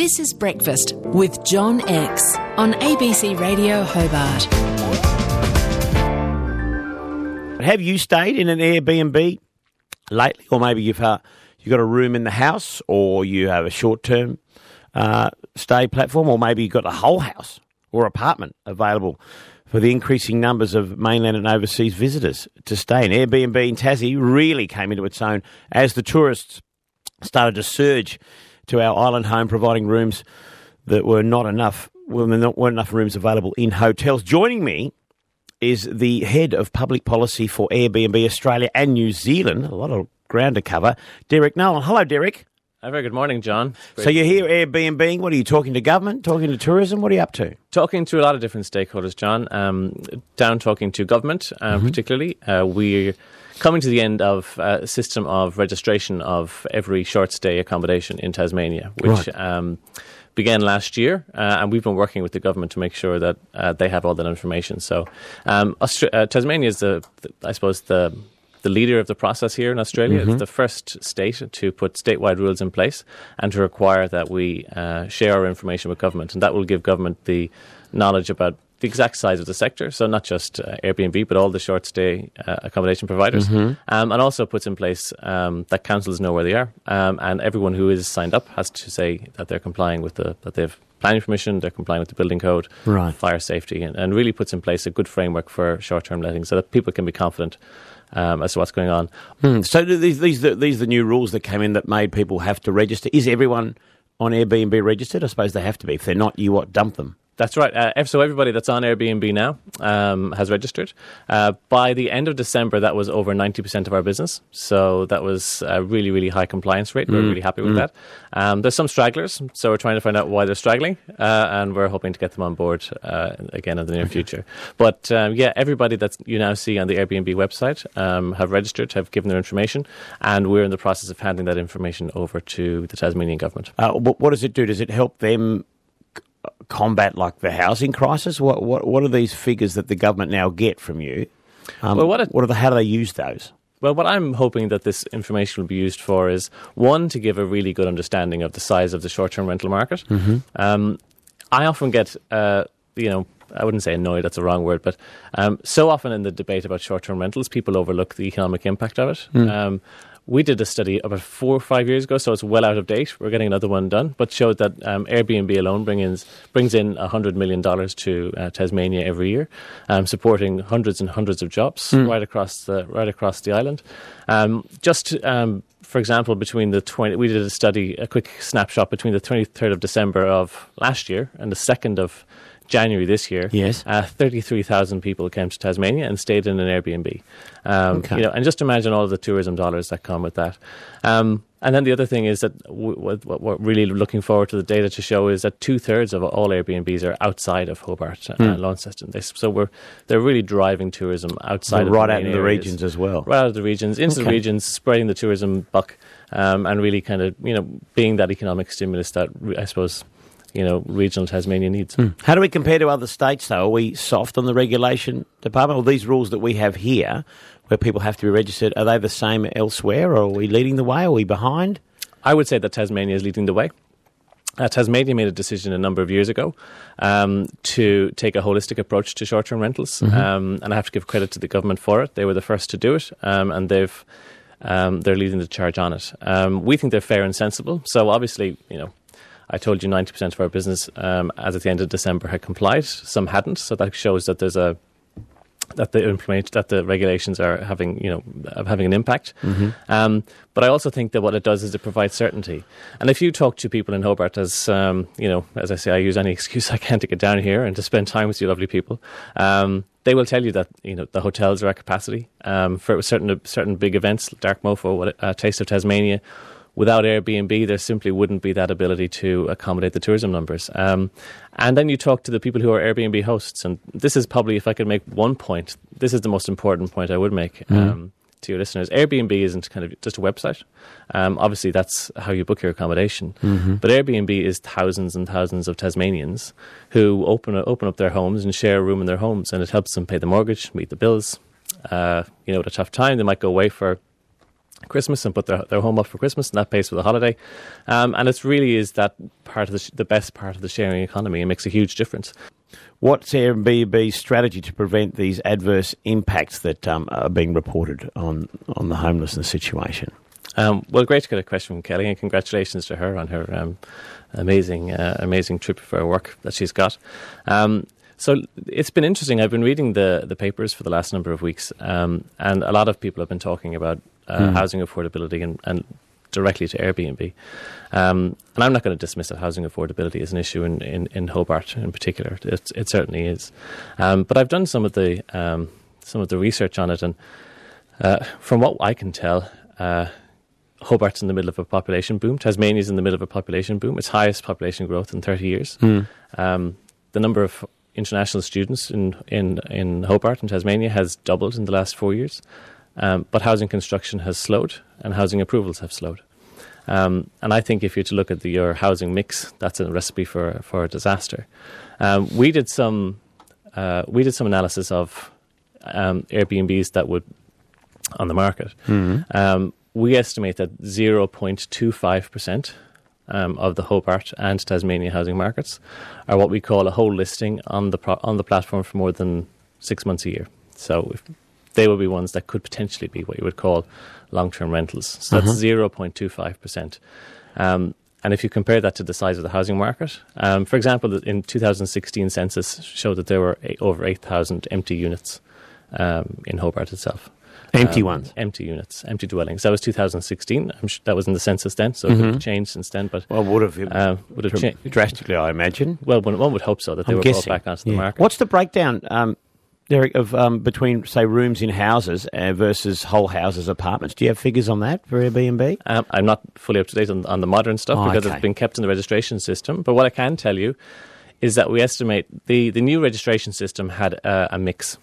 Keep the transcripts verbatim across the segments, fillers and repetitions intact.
This is Breakfast with John X on A B C Radio Hobart. Have you stayed in an Airbnb lately, or maybe you've uh, you got a room in the house, or you have a short-term uh, stay platform, or maybe you've got a whole house or apartment available for the increasing numbers of mainland and overseas visitors to stay in. Airbnb in Tassie really came into its own as the tourists started to surge to our island home, providing rooms that were not enough, well, there weren't enough rooms available in hotels. Joining me is the head of public policy for Airbnb Australia and New Zealand. A lot of ground to cover. Derek Nolan. Hello, Derek. Uh, very good morning, John. Great. So you're here Airbnb. What are you talking to government, talking to tourism? What are you up to? Talking to a lot of different stakeholders, John. Um, down talking to government, um, mm-hmm. particularly. Uh, we're coming to the end of a system of registration of every short stay accommodation in Tasmania, which right. um, began last year, uh, and we've been working with the government to make sure that uh, they have all that information. So um, Austra- uh, Tasmania is, the, the, I suppose, the... the leader of the process here in Australia. Mm-hmm. It's the first state to put statewide rules in place and to require that we uh, share our information with government. And that will give government the knowledge about the exact size of the sector, so not just uh, Airbnb, but all the short stay uh, accommodation providers. Mm-hmm. Um, and also puts in place um, that councils know where they are. Um, and everyone who is signed up has to say that they're complying with the, that they've planning permission, they're complying with the building code, right. fire safety, and, and really puts in place a good framework for short-term letting so that people can be confident Um, as to what's going on. Hmm. So these these these are the new rules that came in that made people have to register. Is everyone on Airbnb registered? I suppose they have to be. If they're not, you what dump them. That's right. Uh, so everybody that's on Airbnb now um, has registered. Uh, by the end of December, that was over ninety percent of our business. So that was a really, really high compliance rate. Mm. We're really happy with mm. that. Um, there's some stragglers, so we're trying to find out why they're straggling, uh, and we're hoping to get them on board uh, again in the near okay. future. But um, yeah, everybody that you now see on the Airbnb website um, have registered, have given their information, and we're in the process of handing that information over to the Tasmanian government. Uh, what does it do? Does it help them combat like the housing crisis? What what what are these figures that the government now get from you? Um, well, what, it, what are the, how do they use those? Well, what I'm hoping that this information will be used for is, one, to give a really good understanding of the size of the short-term rental market. Mm-hmm. Um, I often get, uh, you know, I wouldn't say annoyed, that's the wrong word, but um, so often in the debate about short-term rentals, people overlook the economic impact of it. Mm. Um, We did a study about four or five years ago, so it's well out of date. We're getting another one done, but showed that um, Airbnb alone bring in, brings in one hundred million dollars to uh, Tasmania every year, um, supporting hundreds and hundreds of jobs mm. right across the right across the island. Um, just um, for example, between the twenty, we did a study, a quick snapshot between the twenty-third of December of last year and the second of January this year, yes, uh, thirty-three thousand people came to Tasmania and stayed in an Airbnb. Um, okay. You know, and just imagine all of the tourism dollars that come with that. Um, and then the other thing is that w- w- what we're really looking forward to the data to show is that two thirds of all Airbnbs are outside of Hobart uh, mm. Launceston. They, so we're they're really driving tourism outside, so of right the out in the areas, regions as well, right out of the regions into okay. the regions, spreading the tourism buck, um, and really kind of you know being that economic stimulus that I suppose. you know, regional Tasmania needs. Mm. How do we compare to other states, though? Are we soft on the regulation department? Or these rules that we have here, where people have to be registered, are they the same elsewhere, or are we leading the way? Are we behind? I would say that Tasmania is leading the way. Uh, Tasmania made a decision a number of years ago um, to take a holistic approach to short-term rentals, mm-hmm. um, and I have to give credit to the government for it. They were the first to do it, um, and they've um, they're leading the charge on it. Um, we think they're fair and sensible. So obviously, you know, I told you ninety percent of our business, um, as at the end of December, had complied. Some hadn't, so that shows that there's a that the implement that the regulations are having, you know, having an impact. Mm-hmm. Um, but I also think that what it does is it provides certainty. And if you talk to people in Hobart, as um, you know, as I say, I use any excuse I can to get down here and to spend time with you lovely people. Um, they will tell you that you know the hotels are at capacity um, for certain certain big events, Dark Mofo, what, uh, Taste of Tasmania. Without Airbnb, there simply wouldn't be that ability to accommodate the tourism numbers. Um, and then you talk to the people who are Airbnb hosts, and this is probably, if I could make one point, this is the most important point I would make um, mm. to your listeners. Airbnb isn't kind of just a website. Um, obviously, that's how you book your accommodation. Mm-hmm. But Airbnb is thousands and thousands of Tasmanians who open open up their homes and share a room in their homes, and it helps them pay the mortgage, meet the bills. Uh, you know, at a tough time, they might go away for Christmas and put their, their home up for Christmas, and that pays for the holiday. Um, and it really is that part of the, sh- the best part of the sharing economy. It makes a huge difference. What's Airbnb's strategy to prevent these adverse impacts that um, are being reported on, on the homelessness situation? Um, well, great to get a question from Kelly, and congratulations to her on her um, amazing, uh, amazing trip for work that she's got. Um, so it's been interesting. I've been reading the, the papers for the last number of weeks, um, and a lot of people have been talking about uh, mm. housing affordability and, and directly to Airbnb. Um, and I'm not going to dismiss that housing affordability is an issue in, in, in Hobart in particular. It, it certainly is. Um, but I've done some of the um, some of the research on it, and uh, from what I can tell, uh, Hobart's in the middle of a population boom. Tasmania's in the middle of a population boom. Its highest population growth in thirty years. Mm. Um, the number of international students in, in, in Hobart and Tasmania has doubled in the last four years. Um, but housing construction has slowed and housing approvals have slowed. Um, and I think if you're to look at the, your housing mix, that's a recipe for, for a disaster. Um, we did some uh, we did some analysis of um, Airbnbs that would on the market. Mm-hmm. Um, we estimate that zero point two five percent um, of the Hobart and Tasmania housing markets are what we call a whole listing on the pro- on the platform for more than six months a year. So if they will be ones that could potentially be what you would call long-term rentals. So that's uh-huh. zero point two five percent. Um, and if you compare that to the size of the housing market, um, for example, in two thousand sixteen census showed that there were eight, over eight thousand empty units um, in Hobart itself. Empty um, ones? Empty units, empty dwellings. That was two thousand sixteen. I'm sure that was in the census then, so mm-hmm. it could have changed since then. But well, would have, uh, would have dr- changed drastically, I imagine. Well, one, one would hope so, that they I'm were guessing. brought back onto yeah. the market. What's the breakdown, um, Derek, of um, between, say, rooms in houses uh, versus whole houses, apartments? Do you have figures on that for Airbnb? Um, I'm not fully up to date on, on the modern stuff oh, because okay. it's been kept in the registration system. But what I can tell you is that we estimate the, the new registration system had uh, a mix.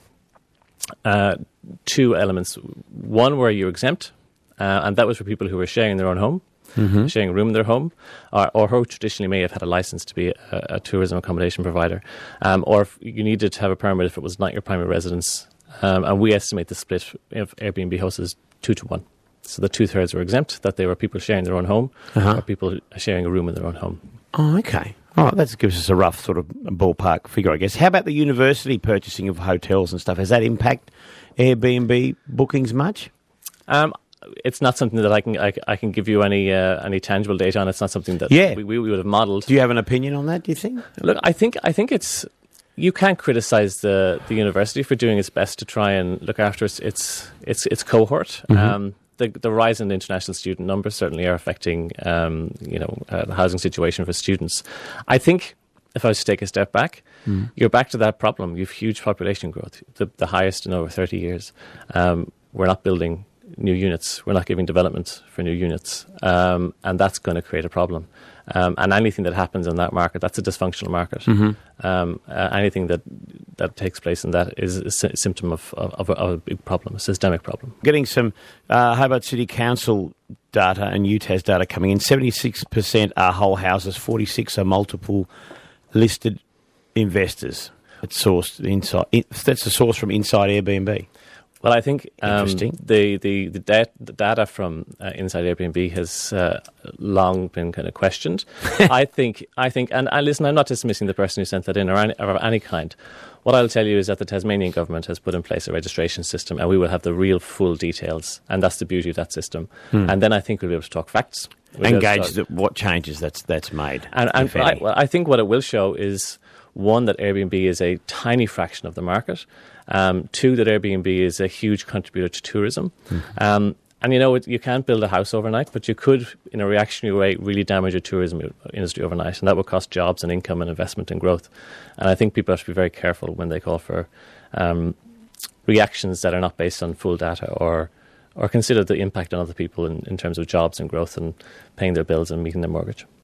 Uh, two elements. One where you're exempt, uh, and that was for people who were sharing their own home, mm-hmm. sharing a room in their home, or, or who traditionally may have had a license to be a, a tourism accommodation provider, um, or if you needed to have a permit if it was not your primary residence. Um, and we estimate the split of Airbnb hosts is two to one. So the two-thirds were exempt, that they were people sharing their own home, uh-huh. or people sharing a room in their own home. Oh, okay. All right, that gives us a rough sort of ballpark figure, I guess. How about the university purchasing of hotels and stuff? Has that impact Airbnb bookings much? Um, it's not something that I can I, I can give you any uh, any tangible data on. It's not something that yeah. we, we would have modelled. Do you have an opinion on that, do you think? Look, I think I think it's... You can't criticise the, the university for doing its best to try and look after its its its, its cohort. Mm-hmm. Um, the the rise in the international student numbers certainly are affecting um, you know uh, the housing situation for students. I think if I was to take a step back, mm. you're back to that problem. You have huge population growth, the, the highest in over thirty years. Um, we're not building new units. We're not giving development for new units, um, and that's going to create a problem. Um, and anything that happens in that market, that's a dysfunctional market. Mm-hmm. Um, uh, anything that that takes place in that is a sy- symptom of, of, of a big problem, a systemic problem. Getting some uh, Hobart City Council data and U T A S data coming in. seventy-six percent are whole houses, forty-six are multiple listed investors. It's sourced inside. That's a source from inside Airbnb. Well, I think um, Interesting. the the the, dat- the data from uh, inside Airbnb has uh, long been kind of questioned. I think I think, and, and listen, I'm not dismissing the person who sent that in or any, or of any kind. What I'll tell you is that the Tasmanian government has put in place a registration system, and we will have the real full details, and that's the beauty of that system. Hmm. And then I think we'll be able to talk facts. We'll Engage the, what changes that's that's made. And, and I, well, I think what it will show is, one, that Airbnb is a tiny fraction of the market. Um, two, that Airbnb is a huge contributor to tourism. Mm-hmm. Um, and, you know, it, you can't build a house overnight, but you could, in a reactionary way, really damage the tourism industry overnight. And that would cost jobs and income and investment and growth. And I think people have to be very careful when they call for um, reactions that are not based on full data or or consider the impact on other people in, in terms of jobs and growth and paying their bills and meeting their mortgage.